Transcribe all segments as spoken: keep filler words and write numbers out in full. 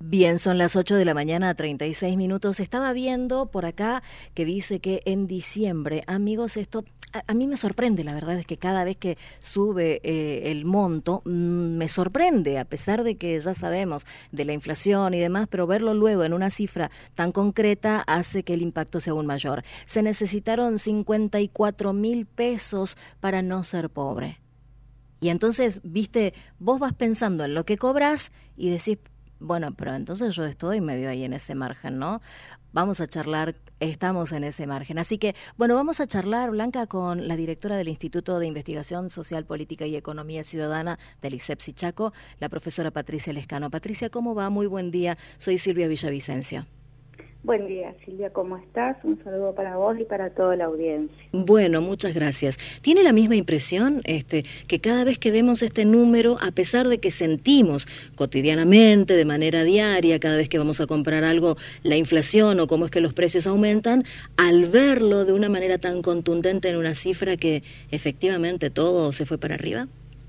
Bien, son las ocho de la mañana, treinta y seis minutos. Estaba viendo por acá que dice que en diciembre, amigos, esto a, a mí me sorprende, la verdad es que cada vez que sube eh, el monto, mmm, me sorprende, a pesar de que ya sabemos de la inflación y demás, pero verlo luego en una cifra tan concreta hace que el impacto sea aún mayor. Se necesitaron cincuenta y cuatro mil pesos para no ser pobre. Y entonces, viste, vos vas pensando en lo que cobras y decís, bueno, pero entonces yo estoy medio ahí en ese margen, ¿no? Vamos a charlar, estamos en ese margen. Así que, bueno, vamos a charlar, Blanca, con la directora del Instituto de Investigación Social, Política y Economía Ciudadana del ISEPSI Chaco, la profesora Patricia Lescano. Patricia, ¿cómo va? Muy buen día. Soy Silvia Villavicencio. Buen día, Silvia, ¿cómo estás? Un saludo para vos y para toda la audiencia. Bueno, muchas gracias. ¿Tiene la misma impresión este, que cada vez que vemos este número, a pesar de que sentimos cotidianamente, de manera diaria, cada vez que vamos a comprar algo, la inflación o cómo es que los precios aumentan, al verlo de una manera tan contundente en una cifra que efectivamente todo se fue para arriba?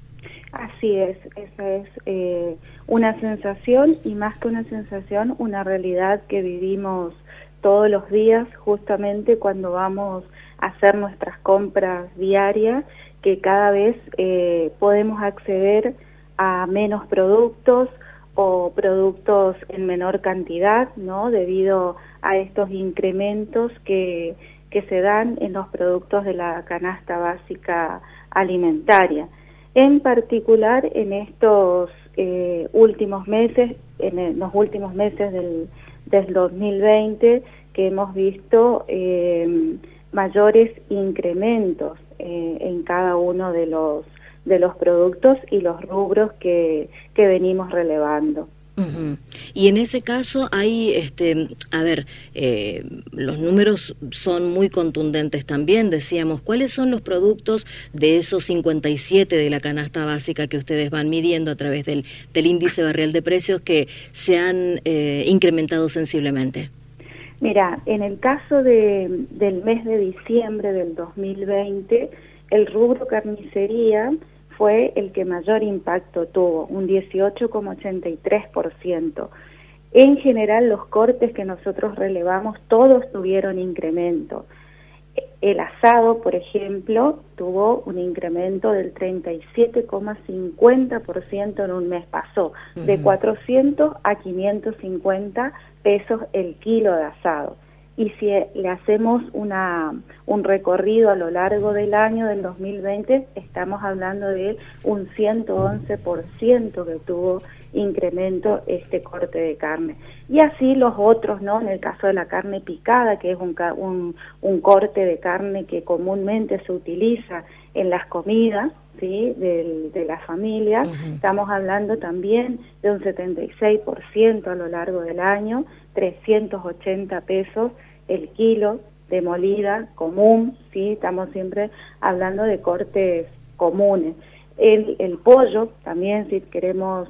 Así es, esa es eh, una sensación y más que una sensación, una realidad que vivimos todos los días justamente cuando vamos a hacer nuestras compras diarias, que cada vez eh, podemos acceder a menos productos o productos en menor cantidad, ¿no? Debido a estos incrementos que, que se dan en los productos de la canasta básica alimentaria. En particular, en estos eh, últimos meses, en el, los últimos meses del, del dos mil veinte, que hemos visto eh, mayores incrementos eh, en cada uno de los de los productos y los rubros que, que venimos relevando. Uh-huh. Y en ese caso hay, este, a ver, eh, los números son muy contundentes también, decíamos, ¿cuáles son los productos de esos cincuenta y siete de la canasta básica que ustedes van midiendo a través del, del índice barrial de precios que se han eh, incrementado sensiblemente? Mira, en el caso de, del mes de diciembre del dos mil veinte, el rubro carnicería fue el que mayor impacto tuvo, un dieciocho coma ochenta y tres por ciento. En general, los cortes que nosotros relevamos, todos tuvieron incremento. El asado, por ejemplo, tuvo un incremento del treinta y siete coma cincuenta por ciento en un mes, pasó uh-huh. de cuatrocientos a quinientos cincuenta pesos el kilo de asado. Y si le hacemos una, un recorrido a lo largo del año del dos mil veinte, estamos hablando de un ciento once por ciento que tuvo incremento este corte de carne. Y así los otros, ¿no? En el caso de la carne picada, que es un, un, un corte de carne que comúnmente se utiliza en las comidas, ¿sí? de, de la familia, uh-huh. estamos hablando también de un setenta y seis por ciento a lo largo del año, trescientos ochenta pesos el kilo de molida común, ¿sí? Estamos siempre hablando de cortes comunes. El, el pollo también, si queremos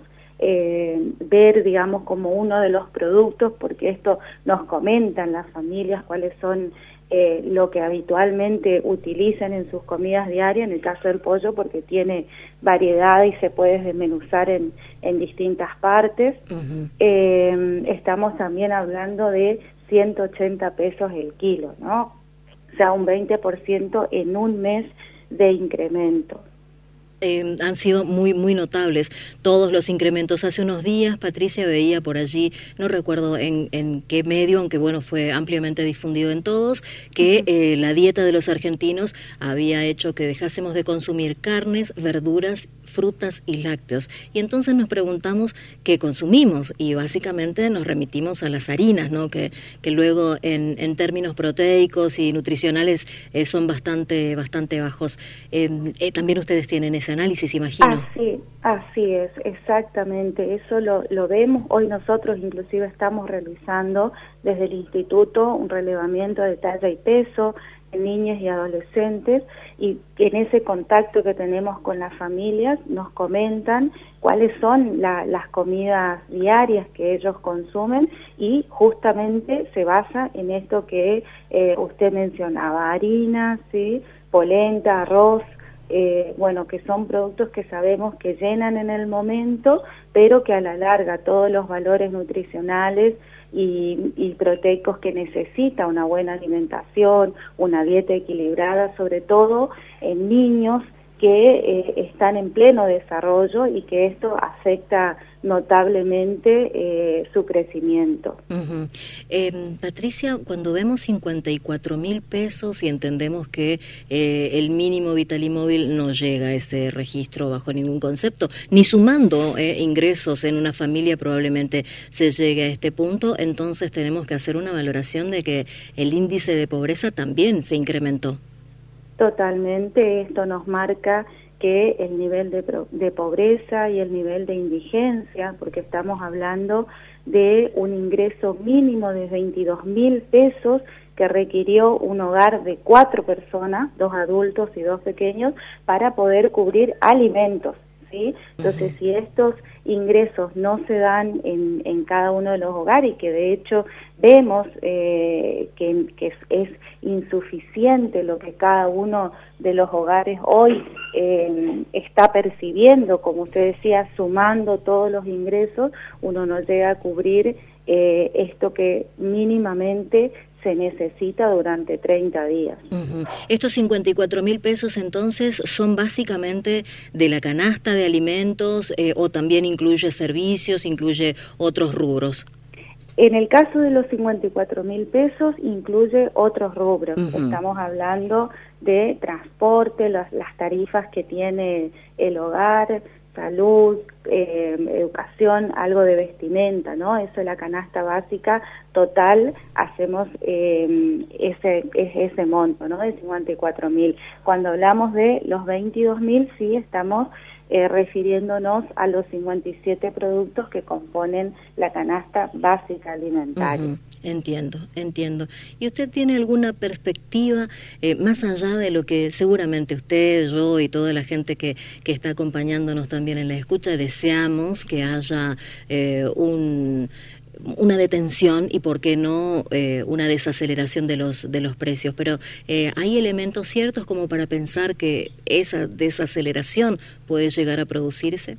eh, ver, digamos, como uno de los productos, porque esto nos comentan las familias cuáles son eh, lo que habitualmente utilizan en sus comidas diarias, en el caso del pollo, porque tiene variedad y se puede desmenuzar en, en distintas partes. Uh-huh. Eh, estamos también hablando de ciento ochenta pesos el kilo, ¿no? O sea, un veinte por ciento en un mes de incremento. Eh, han sido muy muy notables todos los incrementos. Hace unos días, Patricia, veía por allí, no recuerdo en, en qué medio, aunque bueno, fue ampliamente difundido en todos, que eh, la dieta de los argentinos había hecho que dejásemos de consumir carnes, verduras, frutas y lácteos. Y entonces nos preguntamos qué consumimos y básicamente nos remitimos a las harinas, ¿no? Que, que luego en, en términos proteicos y nutricionales eh, son bastante bastante bajos. Eh, eh, también ustedes tienen ese análisis, imagino. Así, así es, exactamente. Eso lo, lo vemos. Hoy nosotros inclusive estamos realizando desde el instituto un relevamiento de talla y peso en niñas y adolescentes, y en ese contacto que tenemos con las familias nos comentan cuáles son la, las comidas diarias que ellos consumen, y justamente se basa en esto que eh, usted mencionaba, harinas, ¿sí? Polenta, arroz, eh, bueno, que son productos que sabemos que llenan en el momento, pero que a la larga todos los valores nutricionales y, y proteicos que necesita una buena alimentación, una dieta equilibrada, sobre todo en niños que eh, están en pleno desarrollo y que esto afecta notablemente eh, su crecimiento. Uh-huh. eh, Patricia, cuando vemos cincuenta y cuatro mil pesos y entendemos que eh, el mínimo vital y móvil no llega a ese registro bajo ningún concepto, ni sumando eh, ingresos en una familia probablemente se llegue a este punto, entonces tenemos que hacer una valoración de que el índice de pobreza también se incrementó. Totalmente, esto nos marca que el nivel de, de pobreza y el nivel de indigencia, porque estamos hablando de un ingreso mínimo de veintidós mil pesos que requirió un hogar de cuatro personas, dos adultos y dos pequeños, para poder cubrir alimentos, ¿sí? Entonces, uh-huh. si estos ingresos no se dan en, en cada uno de los hogares, y que de hecho vemos eh, que, que es, es insuficiente lo que cada uno de los hogares hoy eh, está percibiendo, como usted decía, sumando todos los ingresos, uno no llega a cubrir eh, esto que mínimamente se necesita durante treinta días. Uh-huh. Estos cincuenta y cuatro mil pesos entonces son básicamente de la canasta de alimentos eh, o también incluye servicios, incluye otros rubros. En el caso de los cincuenta y cuatro mil pesos incluye otros rubros. Uh-huh. Estamos hablando de transporte, las, las tarifas que tiene el hogar, salud, eh, educación, algo de vestimenta, ¿no? Eso es la canasta básica total, hacemos eh, ese, ese monto, ¿no? De cincuenta y cuatro mil. Cuando hablamos de los veintidós mil, sí estamos eh, refiriéndonos a los cincuenta y siete productos que componen la canasta básica alimentaria. Uh-huh. Entiendo, entiendo. ¿Y usted tiene alguna perspectiva eh, más allá de lo que seguramente usted, yo y toda la gente que, que está acompañándonos también en la escucha deseamos que haya eh, un... una detención y por qué no eh, una desaceleración de los de los precios, pero eh, hay elementos ciertos como para pensar que esa desaceleración puede llegar a producirse?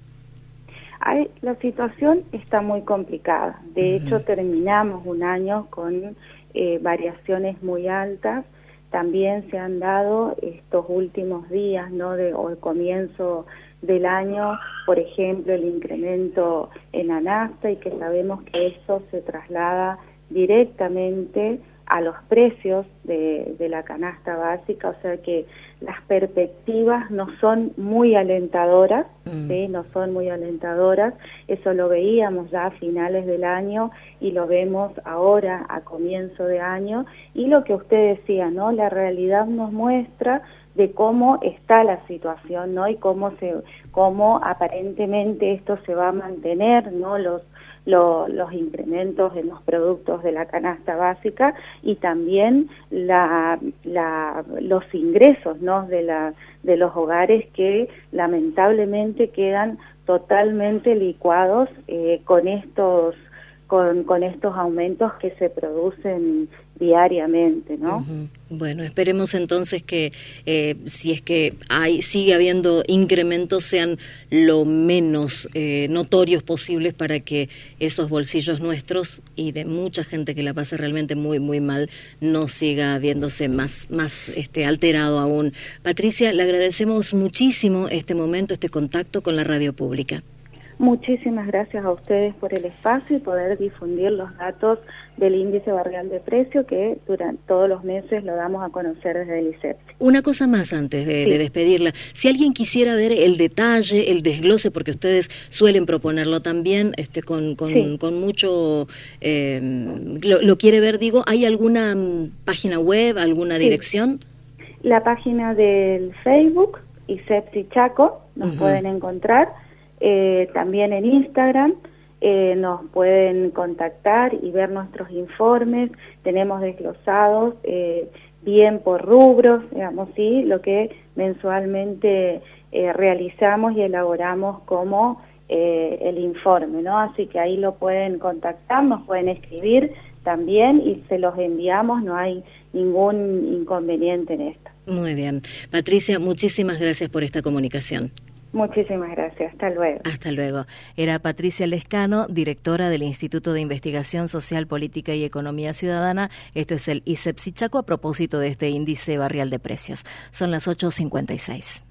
Hay, la situación está muy complicada. De uh-huh. hecho, terminamos un año con eh, variaciones muy altas. También se han dado estos últimos días, ¿no? De, o el comienzo del año, por ejemplo, el incremento en la nafta, y que sabemos que esto se traslada directamente a los precios de, de la canasta básica, o sea que las perspectivas no son muy alentadoras, mm. ¿sí? no son muy alentadoras, eso lo veíamos ya a finales del año y lo vemos ahora a comienzo de año, y lo que usted decía, ¿no? La realidad nos muestra de cómo está la situación, ¿no? Y cómo se, cómo aparentemente esto se va a mantener, ¿no? Los Lo, los incrementos en los productos de la canasta básica y también la, la, los ingresos, ¿no? de, la, de los hogares que lamentablemente quedan totalmente licuados eh, con estos con, con estos aumentos que se producen diariamente, ¿no? Uh-huh. Bueno, esperemos entonces que eh, si es que hay sigue habiendo incrementos sean lo menos eh, notorios posibles para que esos bolsillos nuestros y de mucha gente que la pasa realmente muy muy mal no siga viéndose más más este alterado aún. Patricia, le agradecemos muchísimo este momento, este contacto con la radio pública. Muchísimas gracias a ustedes por el espacio y poder difundir los datos del índice barrial de precio que durante todos los meses lo damos a conocer desde el I C E P. Una cosa más antes de, sí. de despedirla. Si alguien quisiera ver el detalle, el desglose, porque ustedes suelen proponerlo también este, con, con, sí. con mucho... Eh, lo, lo quiere ver, digo, ¿hay alguna página web, alguna sí. dirección? La página del Facebook, I C E P S I Chaco, nos uh-huh. pueden encontrar. Eh, también en Instagram eh, nos pueden contactar y ver nuestros informes. Tenemos desglosados eh, bien por rubros, digamos, sí, lo que mensualmente eh, realizamos y elaboramos como eh, el informe, ¿no? Así que ahí lo pueden contactar, nos pueden escribir también y se los enviamos, no hay ningún inconveniente en esto. Muy bien. Patricia, muchísimas gracias por esta comunicación. Muchísimas gracias. Hasta luego. Hasta luego. Era Patricia Lescano, directora del Instituto de Investigación Social, Política y Economía Ciudadana. Esto es el ISEPSI Chaco a propósito de este índice barrial de precios. Son las ocho cincuenta y seis.